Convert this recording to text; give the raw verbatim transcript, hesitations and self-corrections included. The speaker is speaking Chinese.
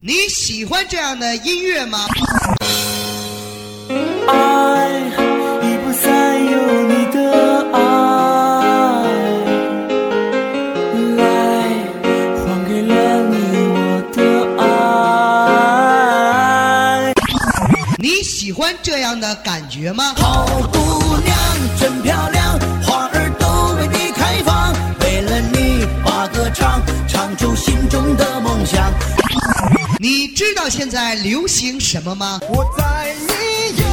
你喜欢这样的音乐吗？ 爱已不再有你的爱，来还给了你我的爱。 你喜欢这样的感觉吗？ 好姑娘真漂亮，花儿都为你开放，为了你把歌唱，唱出心中的梦想。 你知道现在流行什么吗？ 我在你